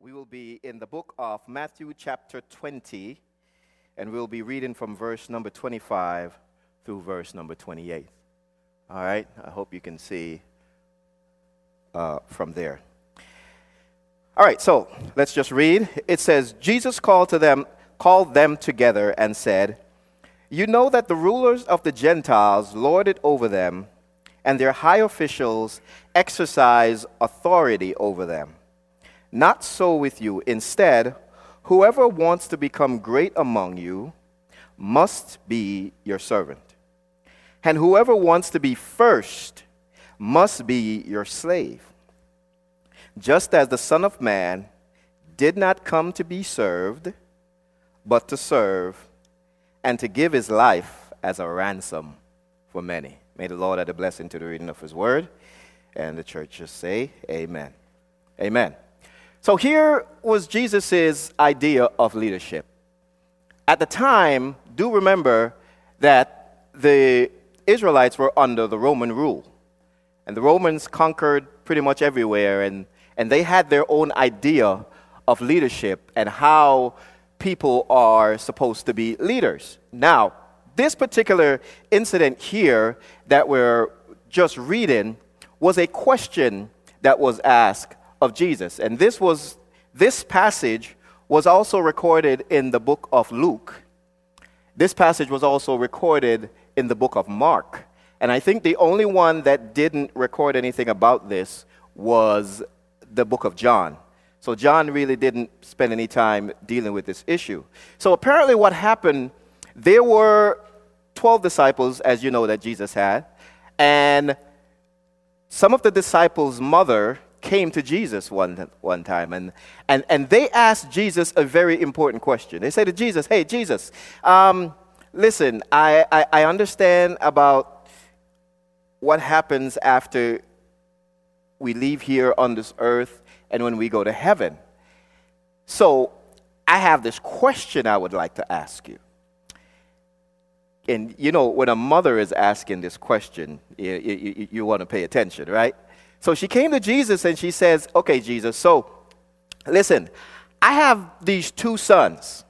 We will be in the book of Matthew chapter 20, and we'll be reading from verse number 25 through verse number 28. All right, I hope you can see from there. All right, so let's just read. It says, Jesus called them together and said, "You know that the rulers of the Gentiles lord it over them, and their high officials exercise authority over them. Not so with you. Instead, whoever wants to become great among you must be your servant. And whoever wants to be first must be your slave. Just as the Son of Man did not come to be served, but to serve, and to give his life as a ransom for many." May the Lord add a blessing to the reading of his word. And the church just say, amen. Amen. So here was Jesus' idea of leadership. At the time, do remember that the Israelites were under the Roman rule. And the Romans conquered pretty much everywhere, and they had their own idea of leadership and how people are supposed to be leaders. Now, this particular incident here that we're just reading was a question that was asked of Jesus. And this passage was also recorded in the book of Luke. This passage was also recorded in the book of Mark. And I think the only one that didn't record anything about this was the book of John. So John really didn't spend any time dealing with this issue. So apparently what happened, there were 12 disciples, as you know, that Jesus had. And some of the disciples' mother came to Jesus one time, and they asked Jesus a very important question. They said to Jesus, "Hey, Jesus, listen, I understand about what happens after we leave here on this earth and when we go to heaven. So I have this question I would like to ask you." And you know, when a mother is asking this question, you want to pay attention, right? So she came to Jesus and she says, "Okay, Jesus, so listen, I have these two sons,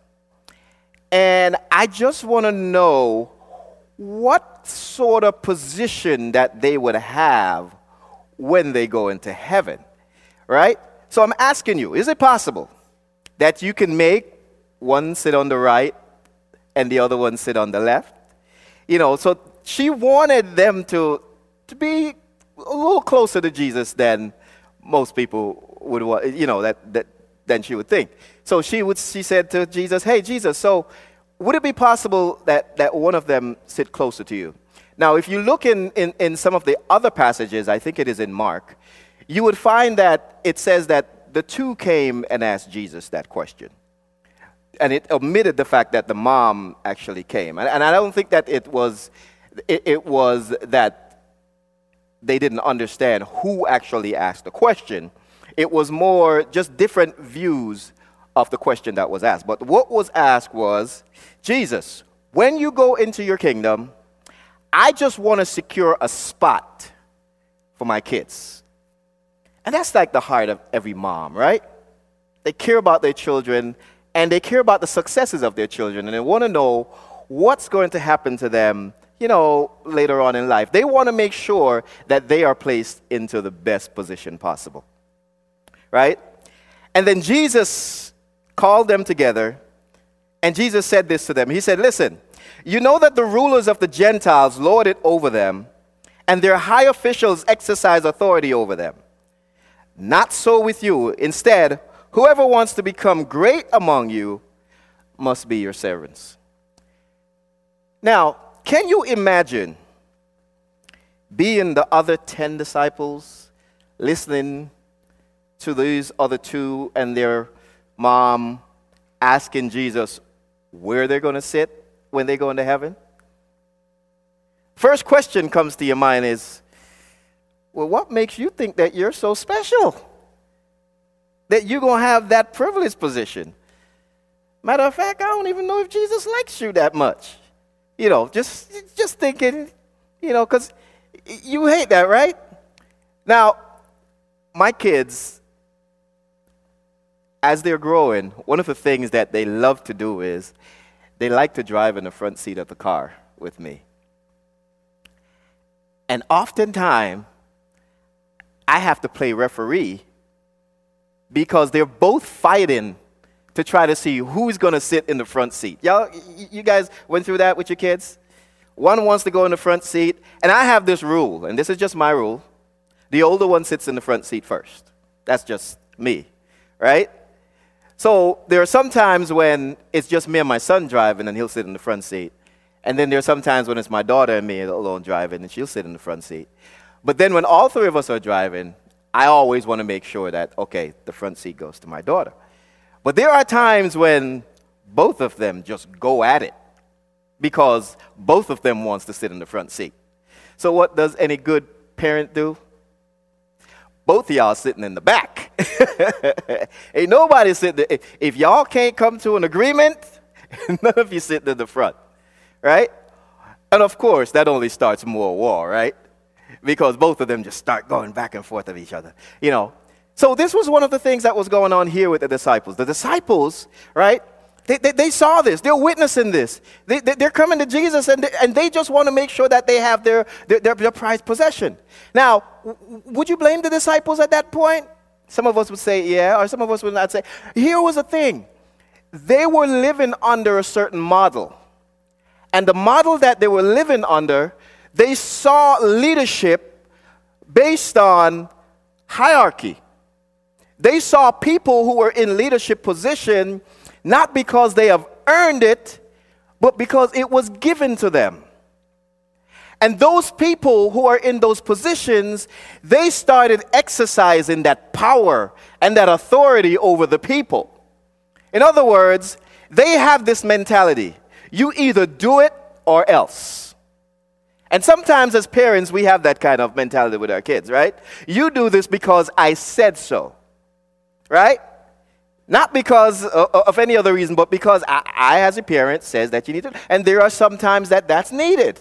and I just want to know what sort of position that they would have when they go into heaven, right? So I'm asking you, is it possible that you can make one sit on the right and the other one sit on the left?" You know, so she wanted them to be a little closer to Jesus than most people would want, you know, than she would think. So she said to Jesus, "Hey, Jesus, so would it be possible that one of them sit closer to you?" Now, if you look in some of the other passages, I think it is in Mark, you would find that it says that the two came and asked Jesus that question. And it omitted the fact that the mom actually came. And I don't think that it was that they didn't understand who actually asked the question. It was more just different views of the question that was asked. But what was asked was, "Jesus, when you go into your kingdom, I just want to secure a spot for my kids." And that's like the heart of every mom, right? They care about their children, and they care about the successes of their children, and they want to know what's going to happen to them, you know, later on in life. They want to make sure that they are placed into the best position possible, right? And then Jesus called them together, and Jesus said this to them. He said, "Listen, you know that the rulers of the Gentiles lord it over them, and their high officials exercise authority over them. Not so with you. Instead, whoever wants to become great among you must be your servants." Now, can you imagine being the other 10 disciples, listening to these other two and their mom asking Jesus where they're going to sit when they go into heaven? First question comes to your mind is, well, what makes you think that you're so special, that you're going to have that privileged position? Matter of fact, I don't even know if Jesus likes you that much. You know, just thinking, you know, because you hate that, right? Now, my kids, as they're growing, one of the things that they love to do is they like to drive in the front seat of the car with me. And oftentimes, I have to play referee because they're both fighting to try to see who's going to sit in the front seat. Y'all, you guys went through that with your kids? One wants to go in the front seat, and I have this rule, and this is just my rule. The older one sits in the front seat first. That's just me, right? So there are some times when it's just me and my son driving, and he'll sit in the front seat. And then there are some times when it's my daughter and me alone driving, and she'll sit in the front seat. But then when all three of us are driving, I always want to make sure that, okay, the front seat goes to my daughter. But there are times when both of them just go at it because both of them wants to sit in the front seat. So what does any good parent do? Both of y'all sitting in the back. Ain't nobody sitting there. If y'all can't come to an agreement, none of you sitting in the front, right? And of course, that only starts more war, right? Because both of them just start going back and forth of each other, you know. So this was one of the things that was going on here with the disciples. The disciples, right, they saw this. They're witnessing this. They're coming to Jesus, and they just want to make sure that they have their prized possession. Now, would you blame the disciples at that point? Some of us would say yeah, or some of us would not say. Here was the thing. They were living under a certain model. And the model that they were living under, they saw leadership based on hierarchy. They saw people who were in leadership position not because they have earned it, but because it was given to them. And those people who are in those positions, they started exercising that power and that authority over the people. In other words, they have this mentality. You either do it or else. And sometimes as parents, we have that kind of mentality with our kids, right? You do this because I said so. Right? Not because of any other reason, but because I as a parent says that you need to. And there are some times that that's needed.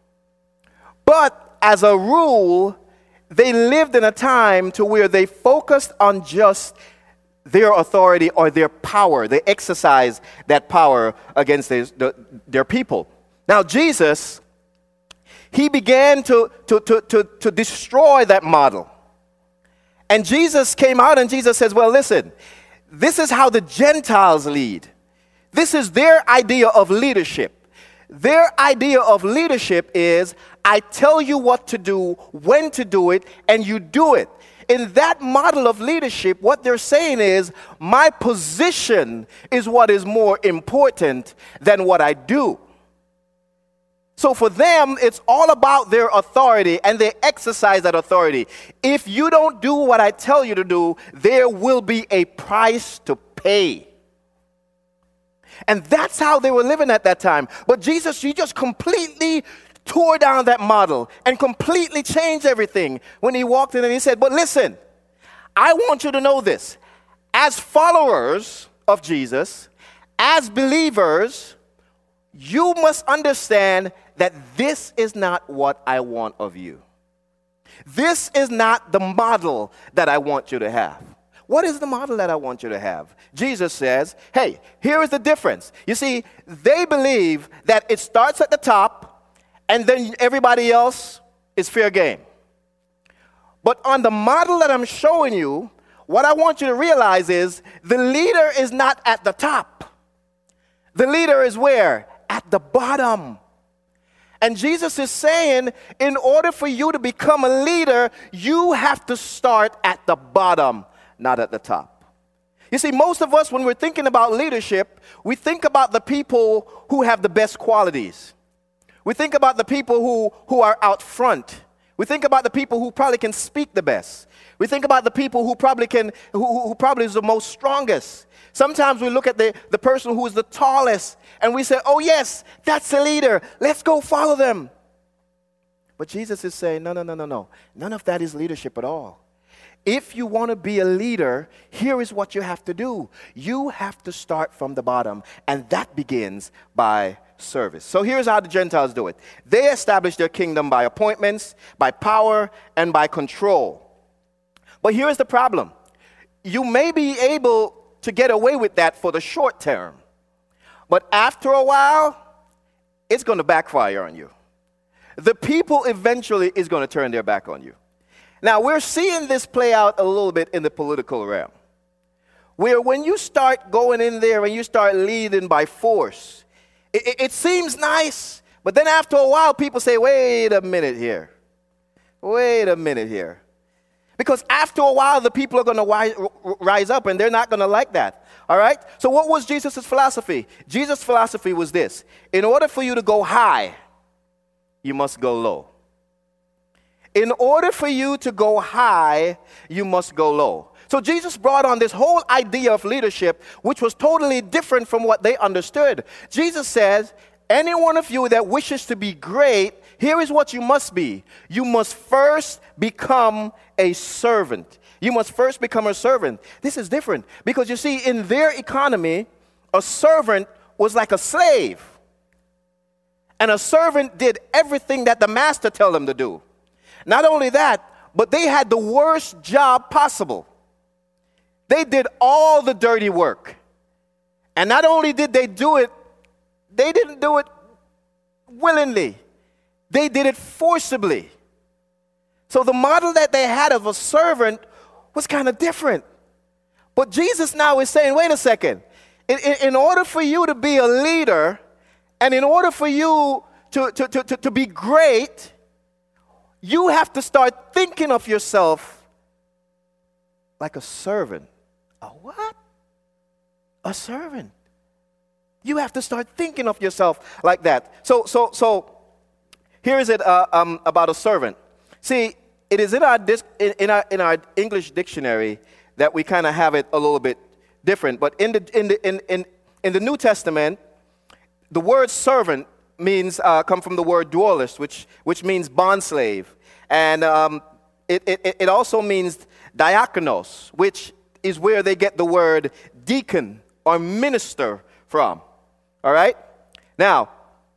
But as a rule, they lived in a time to where they focused on just their authority or their power. They exercised that power against their people. Now Jesus, he began to destroy that model. And Jesus came out and Jesus says, well, listen, this is how the Gentiles lead. This is their idea of leadership. Their idea of leadership is, I tell you what to do, when to do it, and you do it. In that model of leadership, what they're saying is, my position is what is more important than what I do. So for them, it's all about their authority, and they exercise that authority. If you don't do what I tell you to do, there will be a price to pay. And that's how they were living at that time. But Jesus, he just completely tore down that model and completely changed everything when he walked in and he said, but listen, I want you to know this. As followers of Jesus, as believers, you must understand that this is not what I want of you. This is not the model that I want you to have. What is the model that I want you to have? Jesus says, hey, here is the difference. You see, they believe that it starts at the top and then everybody else is fair game. But on the model that I'm showing you, what I want you to realize is the leader is not at the top. The leader is where? At the bottom. And Jesus is saying, in order for you to become a leader, you have to start at the bottom, not at the top. You see, most of us, when we're thinking about leadership, we think about the people who have the best qualities. We think about the people who are out front. We think about the people who probably can speak the best. We think about the people who probably is the most strongest. Sometimes we look at the person who is the tallest and we say, oh yes, that's a leader. Let's go follow them. But Jesus is saying, no. None of that is leadership at all. If you want to be a leader, here is what you have to do. You have to start from the bottom, and that begins by service. So here's how the Gentiles do it. They establish their kingdom by appointments, by power, and by control. But here's the problem. You may be able to get away with that for the short term. But after a while, it's going to backfire on you. The people eventually is going to turn their back on you. Now, we're seeing this play out a little bit in the political realm, where when you start going in there and you start leading by force, it seems nice, but then after a while, people say, wait a minute here. Wait a minute here. Because after a while, the people are going to rise up, and they're not going to like that. All right? So what was Jesus' philosophy? Jesus' philosophy was this. In order for you to go high, you must go low. In order for you to go high, you must go low. So Jesus brought on this whole idea of leadership, which was totally different from what they understood. Jesus says, any one of you that wishes to be great, here is what you must be. You must first become a servant. You must first become a servant. This is different because you see, in their economy, a servant was like a slave. And a servant did everything that the master told them to do. Not only that, but they had the worst job possible. They did all the dirty work. And not only did they do it, they didn't do it willingly. They did it forcibly. So the model that they had of a servant was kind of different. But Jesus now is saying, wait a second. In order for you to be a leader, and in order for you to be great, you have to start thinking of yourself like a servant. A what? A servant. You have to start thinking of yourself like that. So here is it about a servant. See, it is in our English dictionary that we kind of have it a little bit different. But in the New Testament, the word servant means come from the word doulos, which means bondslave, and it also means diakonos, which is where they get the word deacon or minister from. All right? Now,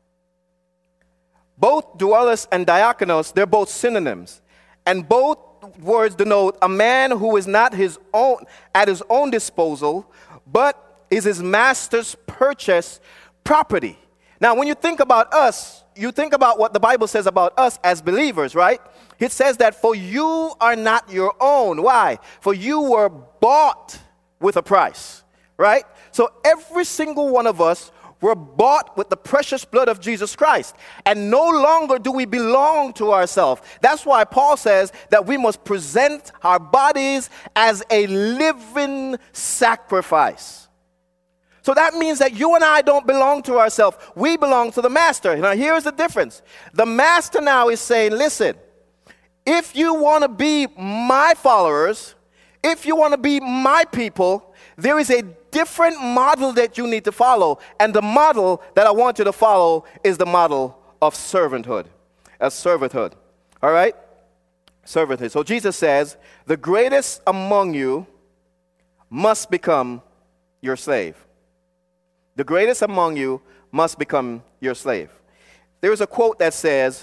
both doulos and diakonos, they're both synonyms. And both words denote a man who is not at his own disposal, but is his master's purchased property. Now, when you think about us, you think about what the Bible says about us as believers, right? It says that for you are not your own. Why? For you were bought with a price, right? So every single one of us were bought with the precious blood of Jesus Christ. And no longer do we belong to ourselves. That's why Paul says that we must present our bodies as a living sacrifice. So that means that you and I don't belong to ourselves. We belong to the master. Now here's the difference. The master now is saying, listen, if you want to be my followers, if you want to be my people, there is a different model that you need to follow. And the model that I want you to follow is the model of servanthood. Servanthood. All right? Servanthood. So Jesus says, the greatest among you must become your slave. The greatest among you must become your slave. There is a quote that says,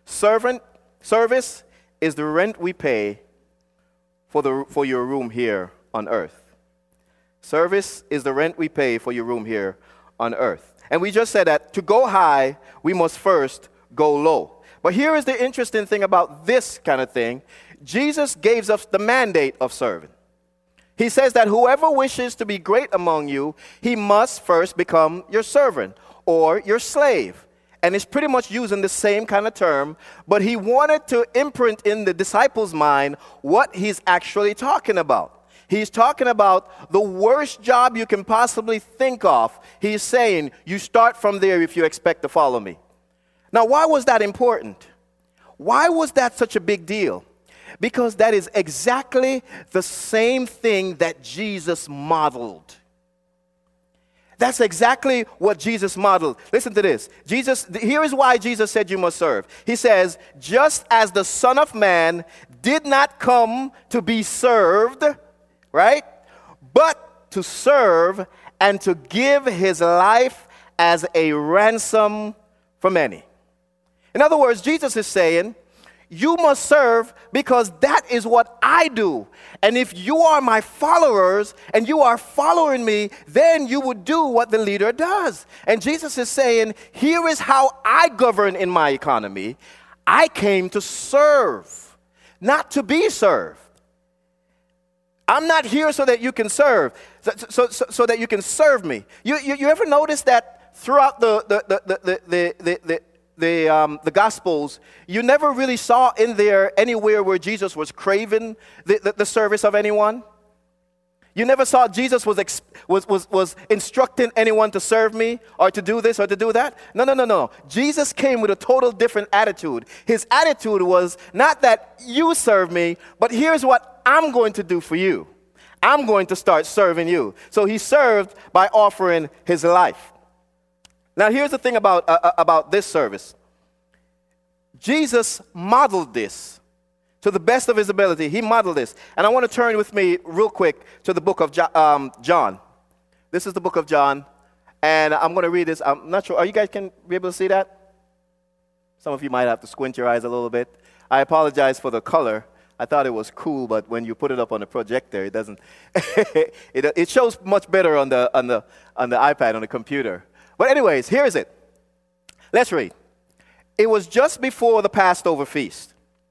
service is the rent we pay for your room here on earth. Service is the rent we pay for your room here on earth. And we just said that to go high, we must first go low. But here is the interesting thing about this kind of thing. Jesus gives us the mandate of serving. He says that whoever wishes to be great among you, he must first become your servant or your slave. And it's pretty much using the same kind of term, but he wanted to imprint in the disciples' mind what he's actually talking about. He's talking about the worst job you can possibly think of. He's saying, you start from there if you expect to follow me. Now, why was that important? Why was that such a big deal? Because that is exactly the same thing that Jesus modeled. That's exactly what Jesus modeled. Listen to this. Here is why Jesus said you must serve. He says, just as the Son of Man did not come to be served, right? But to serve and to give his life as a ransom for many. In other words, Jesus is saying, You must serve because that is what I do. And if you are my followers and you are following me, then you would do what the leader does. And Jesus is saying, here is how I govern in my economy. I came to serve, not to be served. I'm not here so that you can serve, so that you can serve me. You ever notice that throughout the Gospels, you never really saw in there anywhere where Jesus was craving the service of anyone? You never saw Jesus was instructing anyone to serve me or to do this or to do that? No. Jesus came with a total different attitude. His attitude was not that you serve me, but here's what I'm going to do for you. I'm going to start serving you. So he served by offering his life. Now here's the thing about this service. Jesus modeled this. To the best of his ability, he modeled this. And I want to turn with me real quick to the book of John. This is the book of John. And I'm going to read this. I'm not sure. Are you guys can be able to see that? Some of you might have to squint your eyes a little bit. I apologize for the color. I thought it was cool, but when you put it up on the projector, it doesn't. it shows much better on the iPad, on the computer. But anyways, here is it. Let's read. It was just before the Passover feast.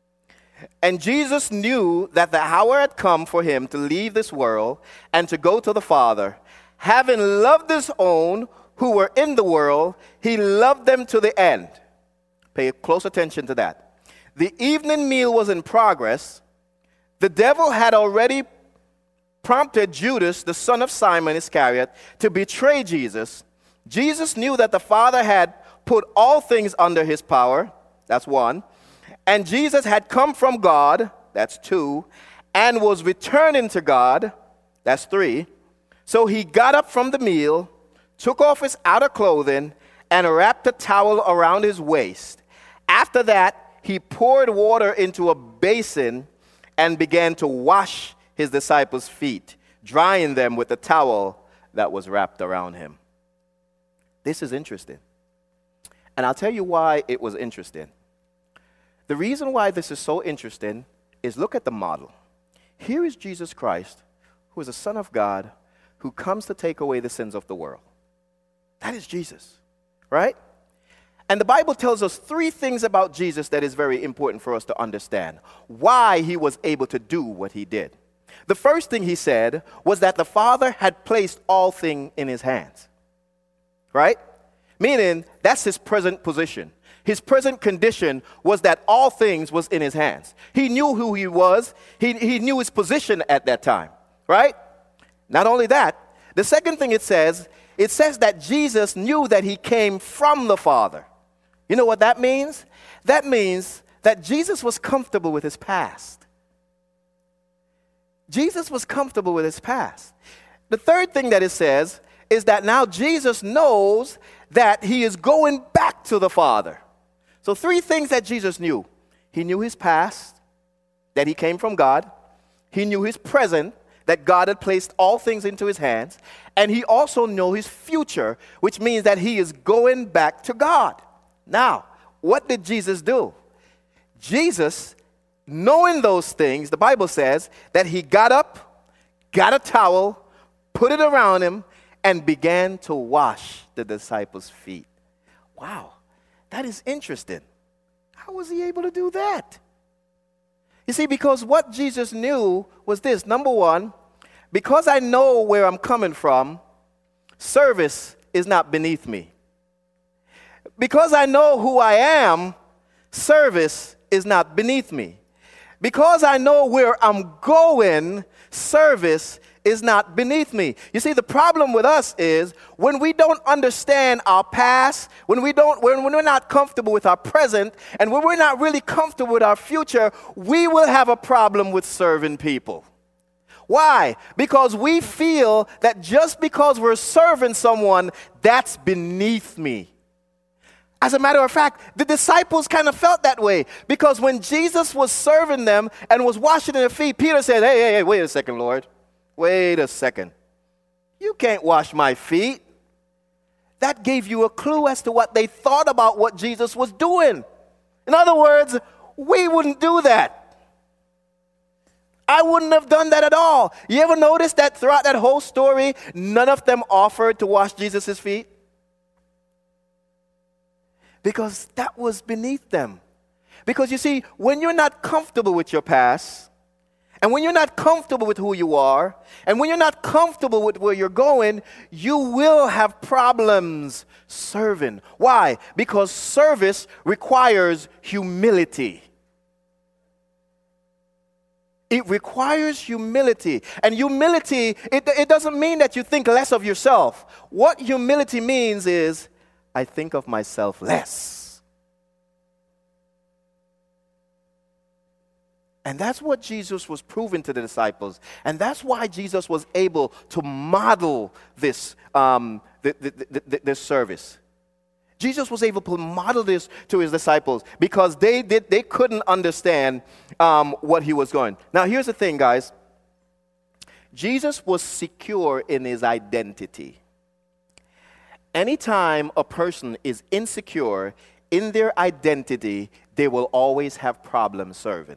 And Jesus knew that the hour had come for him to leave this world and to go to the Father. Having loved his own who were in the world, he loved them to the end. Pay close attention to that. The evening meal was in progress. The devil had already prompted Judas, the son of Simon Iscariot, to betray Jesus. Jesus knew that the Father had put all things under his power. That's one. And Jesus had come from God, that's two, and was returning to God, that's three. So he got up from the meal, took off his outer clothing, and wrapped a towel around his waist. After that, he poured water into a basin and began to wash his disciples' feet, drying them with the towel that was wrapped around him. This is interesting. And I'll tell you why it was interesting. The reason why this is so interesting is look at the model. Here is Jesus Christ, who is the Son of God, who comes to take away the sins of the world. That is Jesus, right? And the Bible tells us three things about Jesus that is very important for us to understand. Why he was able to do what he did. The first thing he said was that the Father had placed all things in his hands, right? Meaning that's his present position. His present condition was that all things was in his hands. He knew who he was. He knew his position at that time, right? Not only that, the second thing it says that Jesus knew that he came from the Father. You know what that means? That means that Jesus was comfortable with his past. Jesus was comfortable with his past. The third thing that it says is that now Jesus knows that he is going back to the Father. So three things that Jesus knew. He knew his past, that he came from God. He knew his present, that God had placed all things into his hands. And he also knew his future, which means that he is going back to God. Now, what did Jesus do? Jesus, knowing those things, the Bible says that he got up, got a towel, put it around him, and began to wash the disciples' feet. Wow. That is interesting. How was he able to do that? You see, because what Jesus knew was this. Number one, because I know where I'm coming from, service is not beneath me. Because I know who I am, service is not beneath me. Because I know where I'm going, service is not beneath me. You see, the problem with us is when we don't understand our past, when we're not comfortable with our present, and when we're not really comfortable with our future, we will have a problem with serving people. Why? Because we feel that just because we're serving someone, that's beneath me. As a matter of fact, the disciples kind of felt that way, because when Jesus was serving them and was washing their feet, Peter said, hey, wait a second, Lord. Wait a second. You can't wash my feet. That gave you a clue as to what they thought about what Jesus was doing. In other words, we wouldn't do that. I wouldn't have done that at all. You ever notice that throughout that whole story, none of them offered to wash Jesus' feet? Because that was beneath them. Because you see, when you're not comfortable with your past, and when you're not comfortable with who you are, and when you're not comfortable with where you're going, you will have problems serving. Why? Because service requires humility. It requires humility. And humility, it doesn't mean that you think less of yourself. What humility means is, I think of myself less. And that's what Jesus was proving to the disciples. And that's why Jesus was able to model this, this service. Jesus was able to model this to his disciples because they couldn't understand what he was going. Now, here's the thing, guys. Jesus was secure in his identity. Anytime a person is insecure in their identity, they will always have problems serving.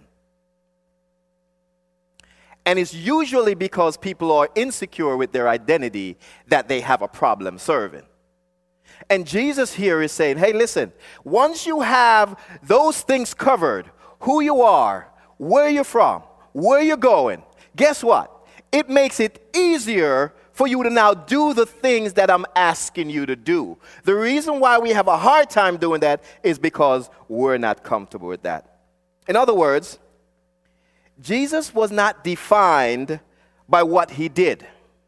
And it's usually because people are insecure with their identity that they have a problem serving. And Jesus here is saying, hey, listen, once you have those things covered, who you are, where you're from, where you're going, guess what? It makes it easier for you to now do the things that I'm asking you to do. The reason why we have a hard time doing that is because we're not comfortable with that. In other words, Jesus was not defined by what he did.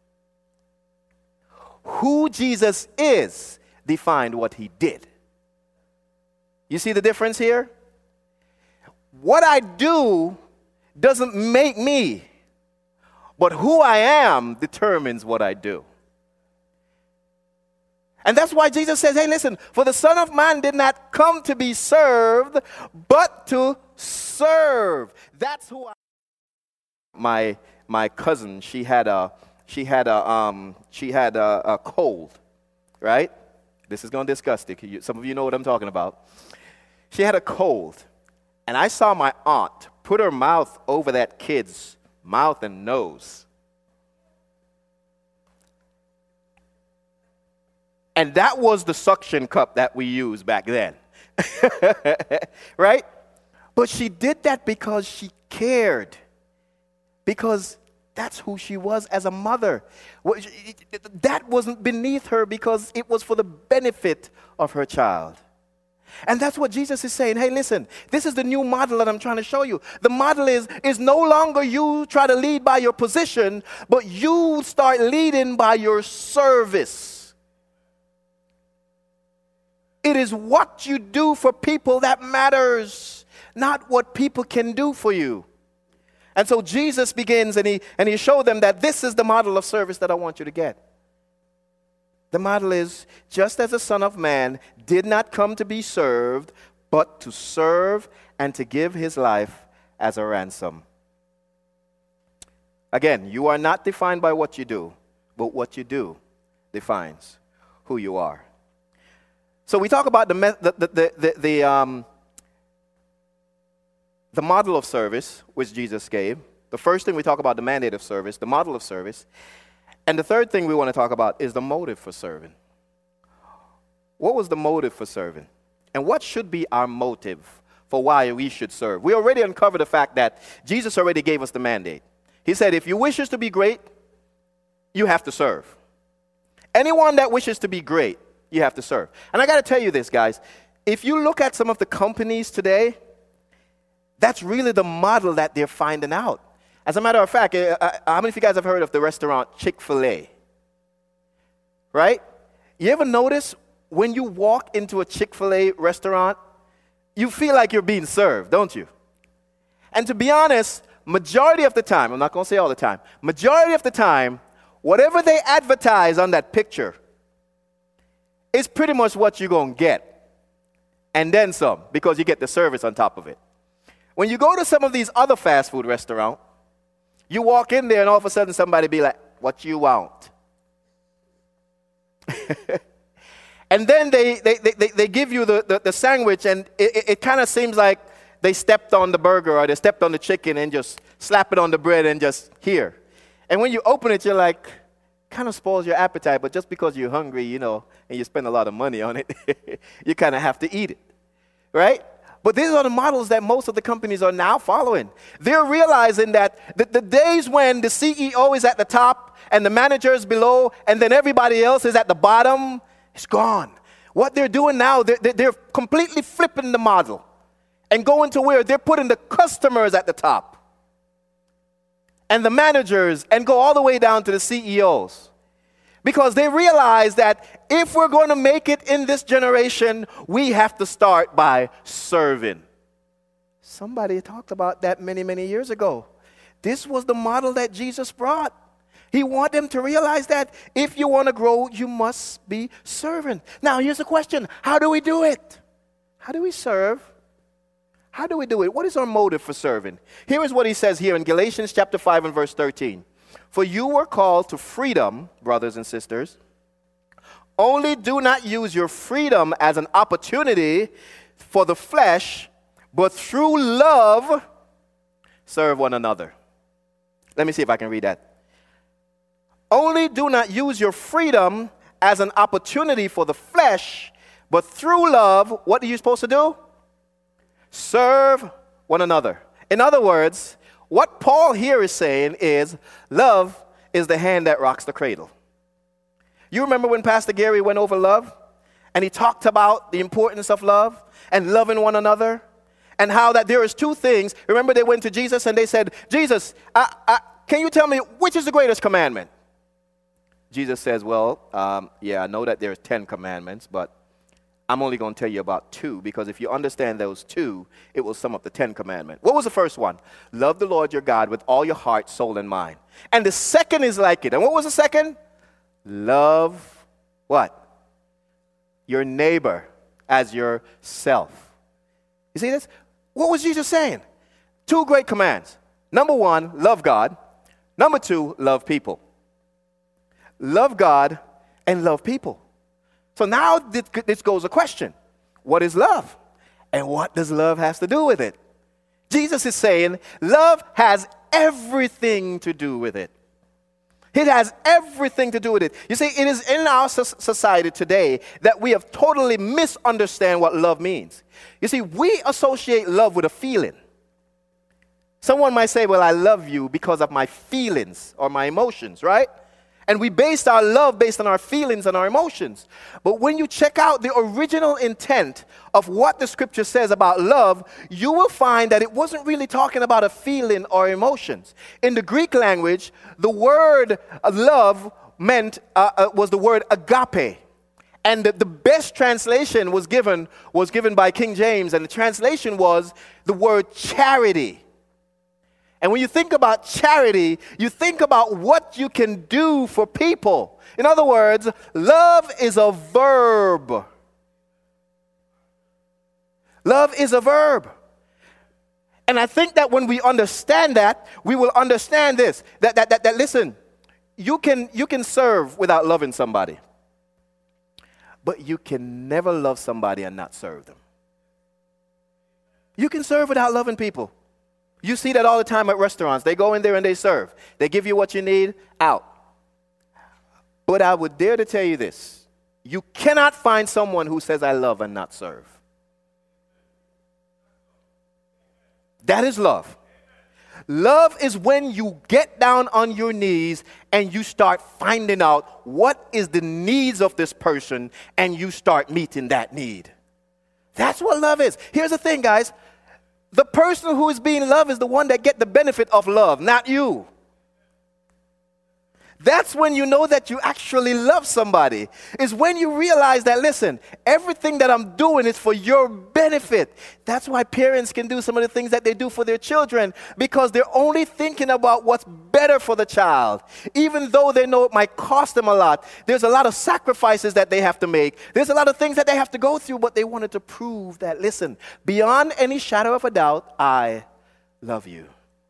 Who Jesus is defined what he did. You see the difference here? What I do doesn't make me, but who I am determines what I do. And that's why Jesus says, hey, listen, for the Son of Man did not come to be served, but to serve. That's who I am. My cousin, she had a cold, right? This is going to disgust you. Some of you know what I'm talking about. She had a cold, and I saw my aunt put her mouth over that kid's mouth and nose. And that was the suction cup that we used back then. Right? But she did that because she cared. Because that's who she was as a mother. That wasn't beneath her because it was for the benefit of her child. And that's what Jesus is saying. Hey, listen, this is the new model that I'm trying to show you. The model is no longer you try to lead by your position, but you start leading by your service. It is what you do for people that matters, not what people can do for you. And so Jesus begins and he showed them that this is the model of service that I want you to get. The model is, just as the Son of Man did not come to be served, but to serve and to give his life as a ransom. Again, you are not defined by what you do, but what you do defines who you are. So we talk about the model of service, which Jesus gave. The first thing we talk about, the mandate of service, the model of service. And the third thing we want to talk about is the motive for serving. What was the motive for serving? And what should be our motive for why we should serve? We already uncovered the fact that Jesus already gave us the mandate. He said, if you wish us to be great, you have to serve. Anyone that wishes to be great, you have to serve. And I got to tell you this, guys. If you look at some of the companies today, that's really the model that they're finding out. As a matter of fact, how many of you guys have heard of the restaurant Chick-fil-A? Right? You ever notice when you walk into a Chick-fil-A restaurant, you feel like you're being served, don't you? And to be honest, majority of the time, I'm not going to say all the time, majority of the time, whatever they advertise on that picture is pretty much what you're going to get. And then some, because you get the service on top of it. When you go to some of these other fast food restaurants, you walk in there and all of a sudden somebody be like, what you want? And then they give you the sandwich, and it kind of seems like they stepped on the burger or they stepped on the chicken and just slap it on the bread and just here. And when you open it, you're like, kind of spoils your appetite, but just because you're hungry, you know, and you spend a lot of money on it, you kind of have to eat it, right? But these are the models that most of the companies are now following. They're realizing that the days when the CEO is at the top and the manager is below and then everybody else is at the bottom, it's gone. What they're doing now, they're completely flipping the model and going to where they're putting the customers at the top and the managers and go all the way down to the CEOs. Because they realize that if we're going to make it in this generation, we have to start by serving. Somebody talked about that many, many years ago. This was the model that Jesus brought. He wanted them to realize that if you want to grow, you must be serving. Now, here's the question. How do we do it? How do we serve? How do we do it? What is our motive for serving? Here is what he says here in Galatians chapter 5 and verse 13. For you were called to freedom, brothers and sisters. Only do not use your freedom as an opportunity for the flesh, but through love, serve one another. Let me see if I can read that. Only do not use your freedom as an opportunity for the flesh, but through love, what are you supposed to do? Serve one another. In other words, what Paul here is saying is love is the hand that rocks the cradle. You remember when Pastor Gary went over love and he talked about the importance of love and loving one another and how that there is two things. Remember they went to Jesus and they said, Jesus, can you tell me which is the greatest commandment? Jesus says, well, yeah, I know that there's 10 commandments, but I'm only going to tell you about 2, because if you understand those 2, it will sum up the 10 commandments. What was the first one? Love the Lord your God with all your heart, soul, and mind. And the second is like it. And what was the second? Love what? Your neighbor as yourself. You see this? What was Jesus saying? 2 great commands. Number 1, love God. Number 2, love people. Love God and love people. So now this goes a question. What is love? And what does love have to do with it? Jesus is saying love has everything to do with it. It has everything to do with it. You see, it is in our society today that we have totally misunderstand what love means. You see, we associate love with a feeling. Someone might say, well, I love you because of my feelings or my emotions, right? And we based our love based on our feelings and our emotions. But when you check out the original intent of what the scripture says about love, you will find that it wasn't really talking about a feeling or emotions. In the Greek language, the word love was the word agape. And the best translation was given by King James, and the translation was the word charity. And when you think about charity, you think about what you can do for people. In other words, love is a verb. Love is a verb. And I think that when we understand that, we will understand this. That listen, you can serve without loving somebody. But you can never love somebody and not serve them. You can serve without loving people. You see that all the time at restaurants. They go in there and they serve. They give you what you need, out. But I would dare to tell you this. You cannot find someone who says, I love and not serve. That is love. Love is when you get down on your knees and you start finding out what is the needs of this person and you start meeting that need. That's what love is. Here's the thing, guys. The person who is being loved is the one that gets the benefit of love, not you. That's when you know that you actually love somebody, is when you realize that, listen, everything that I'm doing is for your benefit. That's why parents can do some of the things that they do for their children, because they're only thinking about what's better for the child. Even though they know it might cost them a lot, there's a lot of sacrifices that they have to make. There's a lot of things that they have to go through, but they wanted to prove that, listen, beyond any shadow of a doubt, I love you.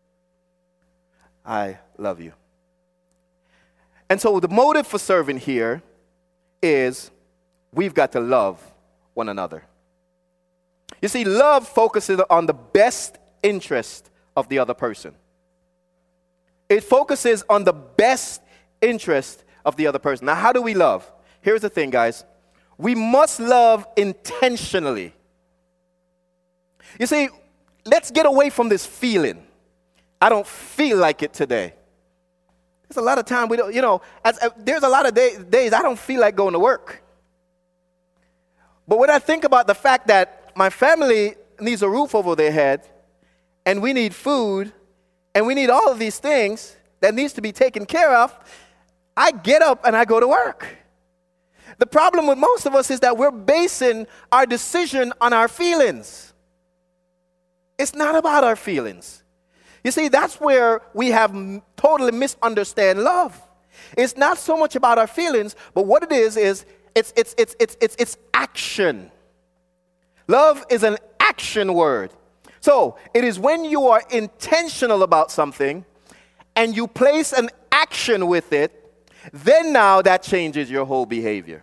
I love you. And so the motive for serving here is we've got to love one another. You see, love focuses on the best interest of the other person. It focuses on the best interest of the other person. Now, how do we love? Here's the thing, guys. We must love intentionally. You see, let's get away from this feeling. I don't feel like it today. There's a lot of time we don't, there's a lot of days I don't feel like going to work. But when I think about the fact that my family needs a roof over their head, and we need food, and we need all of these things that needs to be taken care of, I get up and I go to work. The problem with most of us is that we're basing our decision on our feelings. It's not about our feelings. You see, that's where we have totally misunderstand love. It's not so much about our feelings, but what it is it's action. Love is an action word. So it is when you are intentional about something and you place an action with it, then now that changes your whole behavior.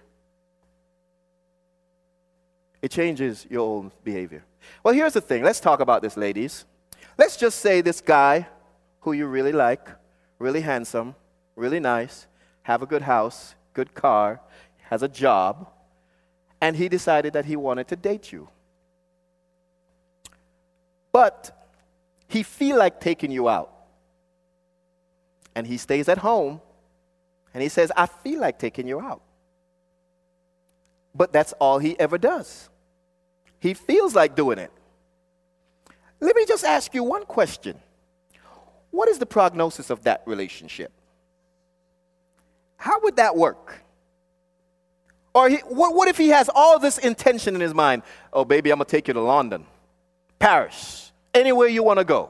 It changes your own behavior. Well, here's the thing. Let's talk about this, ladies. Let's just say this guy who you really like, really handsome, really nice, have a good house, good car, has a job, and he decided that he wanted to date you. But he feel like taking you out. And he stays at home, and he says, I feel like taking you out. But that's all he ever does. He feels like doing it. Let me just ask you one question. What is the prognosis of that relationship? How would that work? Or what if he has all this intention in his mind? Oh, baby, I'm going to take you to London, Paris, anywhere you want to go.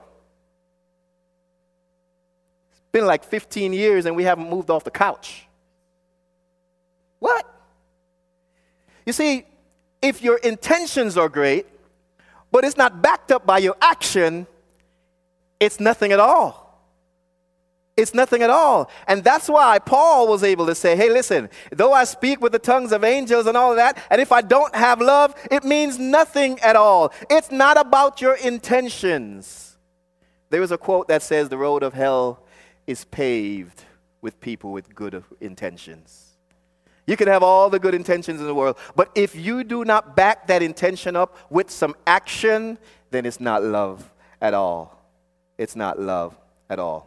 It's been like 15 years and we haven't moved off the couch. What? You see, if your intentions are great, but it's not backed up by your action, it's nothing at all. It's nothing at all. And that's why Paul was able to say, hey, listen, though I speak with the tongues of angels and all of that, and if I don't have love, it means nothing at all. It's not about your intentions. There is a quote that says the road of hell is paved with people with good intentions. You can have all the good intentions in the world, but if you do not back that intention up with some action, then it's not love at all. It's not love at all.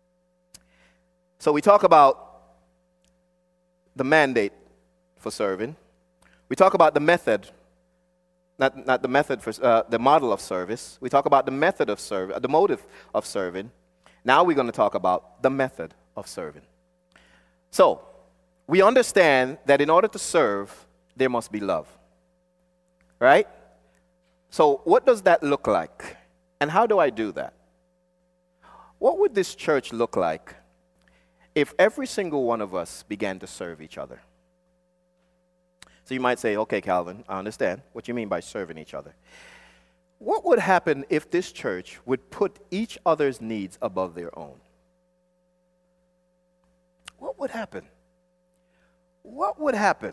So we talk about the mandate for serving. We talk about the method, not the method for the model of service. We talk about the method of serving, the motive of serving. Now we're going to talk about the method of serving. So we understand that in order to serve, there must be love. Right? So what does that look like? And how do I do that? What would this church look like if every single one of us began to serve each other? So you might say, okay, Calvin, I understand what you mean by serving each other. What would happen if this church would put each other's needs above their own? What would happen? What would happen?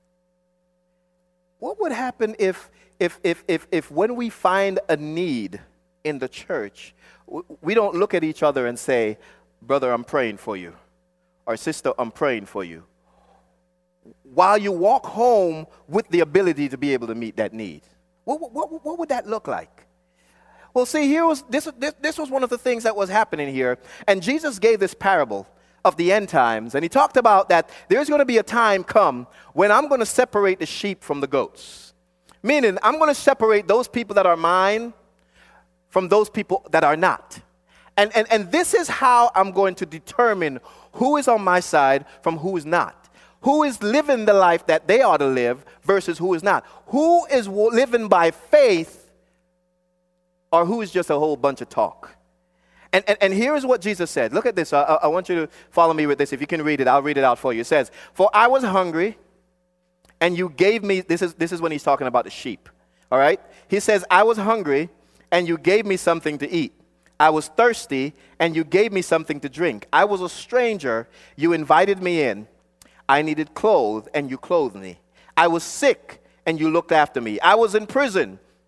What would happen if when we find a need in the church, we don't look at each other and say, brother, I'm praying for you, or sister, I'm praying for you, while you walk home with the ability to be able to meet that need? What would that look like? Well, see, this was one of the things that was happening here, and Jesus gave this parable of the end times, and he talked about that there's going to be a time come when I'm going to separate the sheep from the goats, meaning I'm going to separate those people that are mine from those people that are not. And this is how I'm going to determine who is on my side from who is not. Who is living the life that they ought to live versus who is not. Who is living by faith or who is just a whole bunch of talk. And here is what Jesus said. Look at this. I want you to follow me with this. If you can read it, I'll read it out for you. It says, for I was hungry and you gave me, this is when he's talking about the sheep. All right? He says, I was hungry and you gave me something to eat. I was thirsty and you gave me something to drink. I was a stranger. You invited me in. I needed clothes and you clothed me. I was sick and you looked after me. I was in prison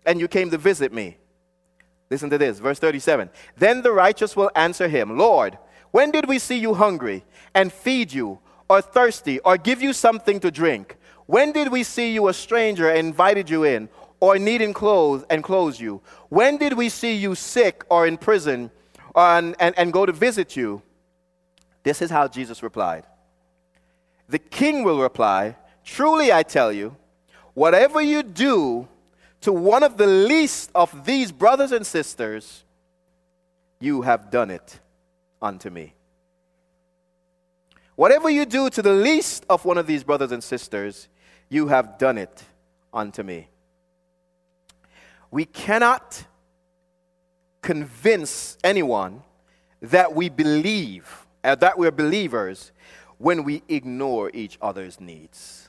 and you came to visit me. Listen to this, verse 37. Then the righteous will answer him, Lord, when did we see you hungry and feed you, or thirsty, or give you something to drink? When did we see you a stranger and invited you in, or needing clothes and clothe you? When did we see you sick or in prison and go to visit you? This is how Jesus replied. The king will reply, truly I tell you, whatever you do to one of the least of these brothers and sisters, you have done it unto me. Whatever you do to the least of one of these brothers and sisters, you have done it unto me. We cannot convince anyone that we believe, that we're believers, when we ignore each other's needs.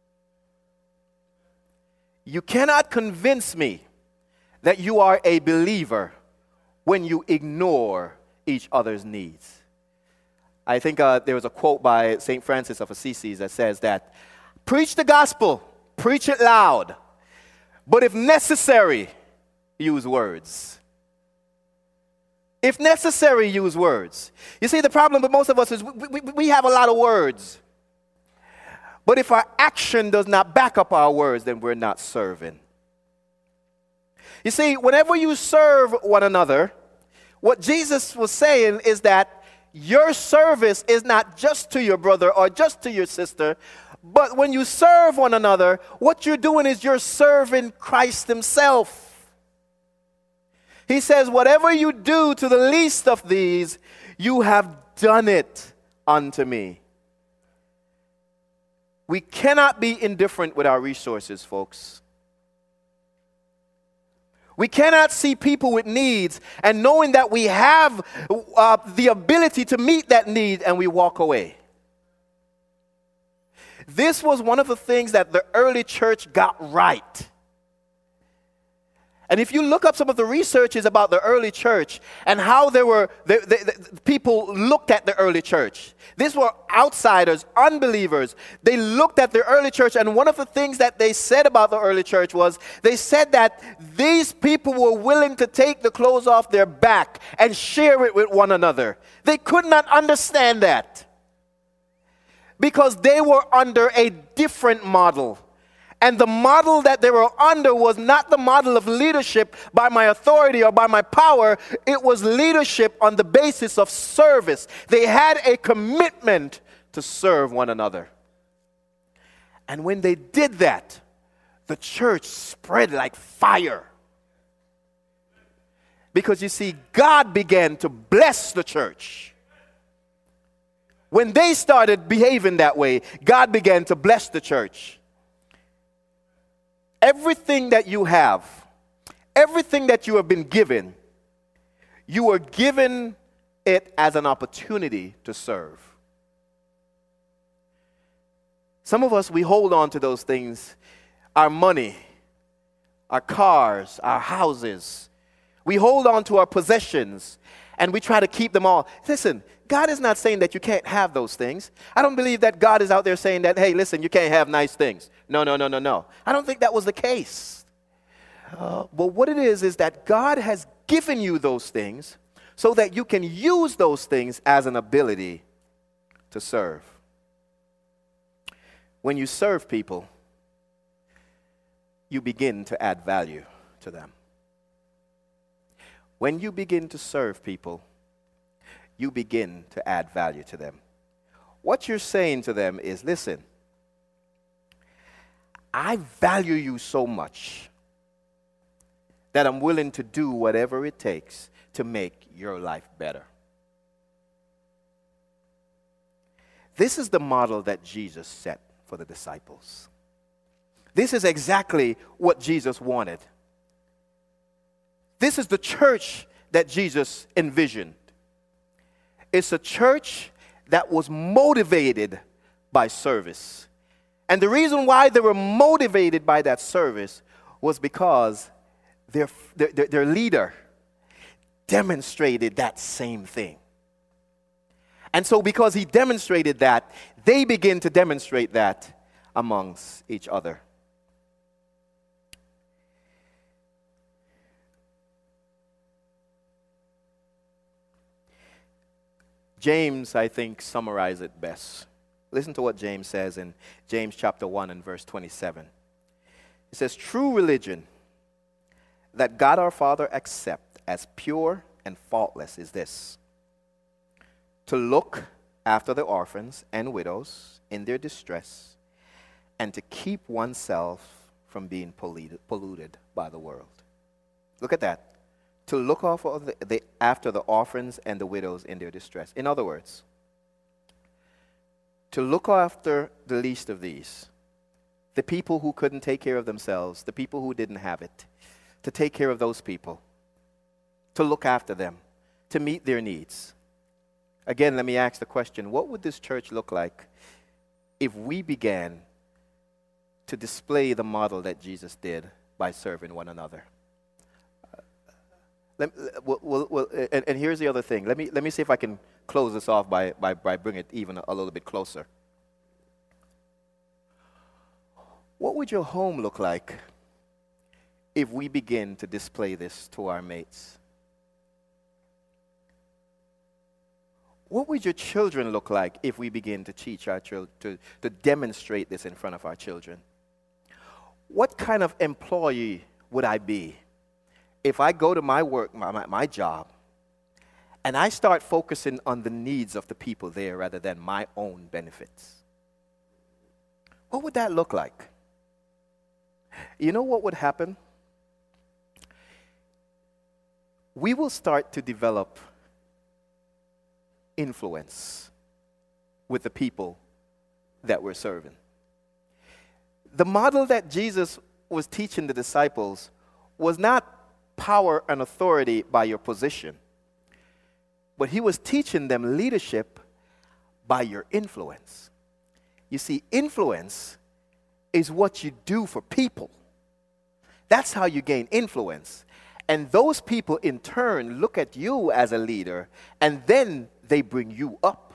You cannot convince me that you are a believer when you ignore each other's needs. I think there was a quote by St. Francis of Assisi that says that, preach the gospel, preach it loud, but if necessary, use words. If necessary, use words. You see, the problem with most of us is we have a lot of words. But if our action does not back up our words, then we're not serving. You see, whenever you serve one another, what Jesus was saying is that your service is not just to your brother or just to your sister, but when you serve one another, what you're doing is you're serving Christ himself. He says, whatever you do to the least of these, you have done it unto me. We cannot be indifferent with our resources, folks. We cannot see people with needs and knowing that we have the ability to meet that need and we walk away. This was one of the things that the early church got right. And if you look up some of the researches about the early church and how people looked at the early church, these were outsiders, unbelievers. They looked at the early church, and one of the things that they said about the early church was they said that these people were willing to take the clothes off their back and share it with one another. They could not understand that because they were under a different model. And the model that they were under was not the model of leadership by my authority or by my power. It was leadership on the basis of service. They had a commitment to serve one another. And when they did that, the church spread like fire. Because you see, God began to bless the church. When they started behaving that way, God began to bless the church. Everything that you have, everything that you have been given, you are given it as an opportunity to serve. Some of us, we hold on to those things, our money, our cars, our houses. We hold on to our possessions and we try to keep them all. Listen, God is not saying that you can't have those things. I don't believe that God is out there saying that, hey, listen, you can't have nice things. No. I don't think that was the case. But what it is that God has given you those things so that you can use those things as an ability to serve. When you serve people, you begin to add value to them. When you begin to serve people, you begin to add value to them. What you're saying to them is, listen, I value you so much that I'm willing to do whatever it takes to make your life better. This is the model that Jesus set for the disciples. This is exactly what Jesus wanted. This is the church that Jesus envisioned. It's a church that was motivated by service. And the reason why they were motivated by that service was because their leader demonstrated that same thing. And so because he demonstrated that, they begin to demonstrate that amongst each other. James, I think, summarized it best. Listen to what James says in James chapter 1 and verse 27. It says, true religion that God our Father accepts as pure and faultless is this: to look after the orphans and widows in their distress, and to keep oneself from being polluted by the world. Look at that. To look after the orphans and the widows in their distress. In other words, to look after the least of these, the people who couldn't take care of themselves, the people who didn't have it, to take care of those people, to look after them, to meet their needs. Again, let me ask the question, what would this church look like if we began to display the model that Jesus did by serving one another? And here's the other thing. Let me see if I can close this off by bringing it even a little bit closer. What would your home look like if we begin to display this to our mates? What would your children look like if we begin to teach our children, to demonstrate this in front of our children? What kind of employee would I be if I go to my work, my job, and I start focusing on the needs of the people there rather than my own benefits? What would that look like? You know what would happen? We will start to develop influence with the people that we're serving. The model that Jesus was teaching the disciples was not power and authority by your position, but he was teaching them leadership by your influence. You see, influence is what you do for people. That's how you gain influence. And those people in turn look at you as a leader, and then they bring you up.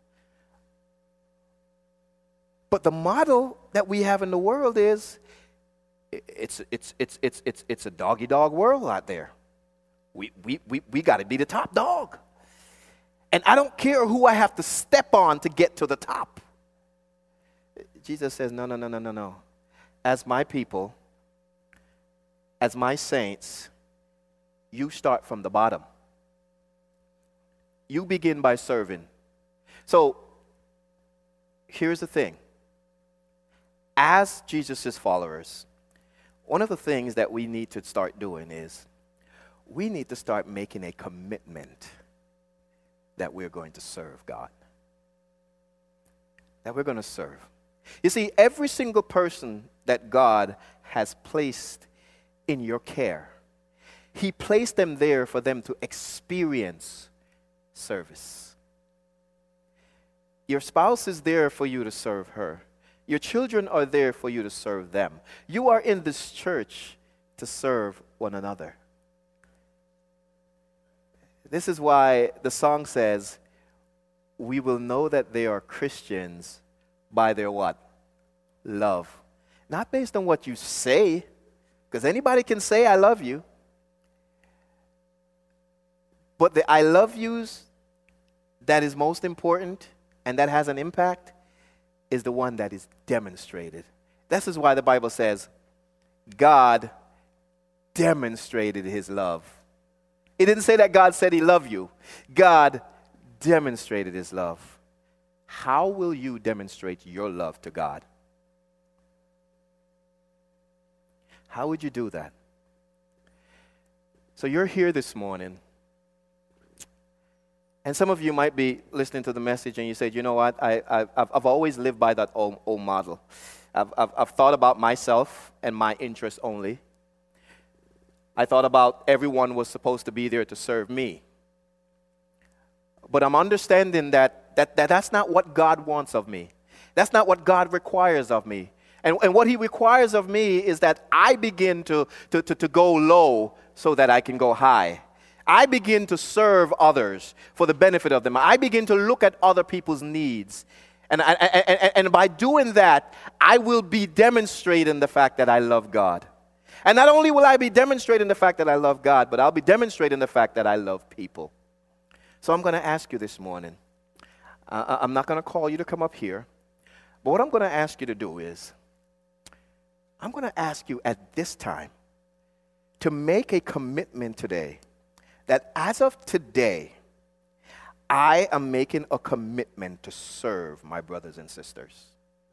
But the model that we have in the world is it's a dog-eat-dog world out there. We got to be the top dog. And I don't care who I have to step on to get to the top. Jesus says, no. As my people, as my saints, you start from the bottom. You begin by serving. So, here's the thing. As Jesus' followers, one of the things that we need to start doing is we need to start making a commitment that we're going to serve God. That we're going to serve. You see, every single person that God has placed in your care, He placed them there for them to experience service. Your spouse is there for you to serve her. Your children are there for you to serve them. You are in this church to serve one another. This is why the song says, we will know that they are Christians by their what? Love. Not based on what you say, because anybody can say, I love you. But the I love yous that is most important and that has an impact is the one that is demonstrated. This is why the Bible says, God demonstrated His love. It didn't say that God said He loved you. God demonstrated His love. How will you demonstrate your love to God? How would you do that? So you're here this morning, and some of you might be listening to the message and you said, you know what, I've always lived by that old model. I've thought about myself and my interests only. I thought about everyone was supposed to be there to serve me. But I'm understanding that's not what God wants of me. That's not what God requires of me. And what He requires of me is that I begin to go low so that I can go high. I begin to serve others for the benefit of them. I begin to look at other people's needs. And by doing that, I will be demonstrating the fact that I love God. And not only will I be demonstrating the fact that I love God, but I'll be demonstrating the fact that I love people. So I'm going to ask you this morning, I'm not going to call you to come up here. But what I'm going to ask you to do is, I'm going to ask you at this time to make a commitment today that as of today, I am making a commitment to serve my brothers and sisters.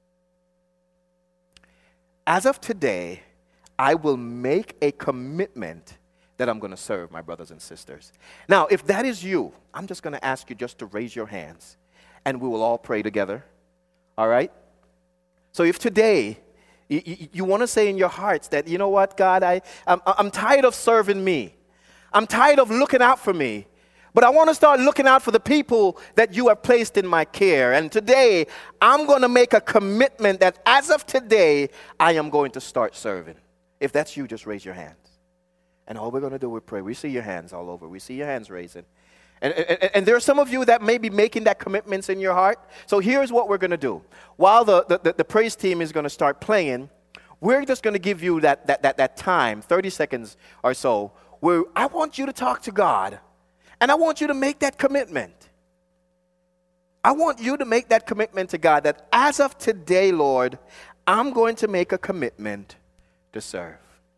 As of today, I will make a commitment that I'm going to serve my brothers and sisters. Now, if that is you, I'm just going to ask you just to raise your hands, and we will all pray together. All right? So if today you want to say in your hearts that, you know what, God, I'm tired of serving me. I'm tired of looking out for me. But I want to start looking out for the people that you have placed in my care. And today, I'm going to make a commitment that as of today, I am going to start serving. If that's you, just raise your hands. And all we're going to do is pray. We see your hands all over. We see your hands raising. And there are some of you that may be making that commitments in your heart. So here's what we're going to do. While the praise team is going to start playing, we're just going to give you that time, 30 seconds or so, where I want you to talk to God. And I want you to make that commitment. I want you to make that commitment to God that as of today, Lord, I'm going to make a commitment to serve.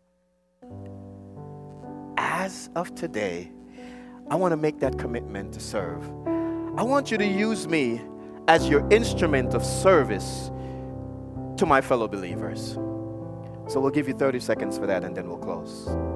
As of today, I want to make that commitment to serve. I want you to use me as your instrument of service to my fellow believers. So we'll give you 30 seconds for that and then we'll close.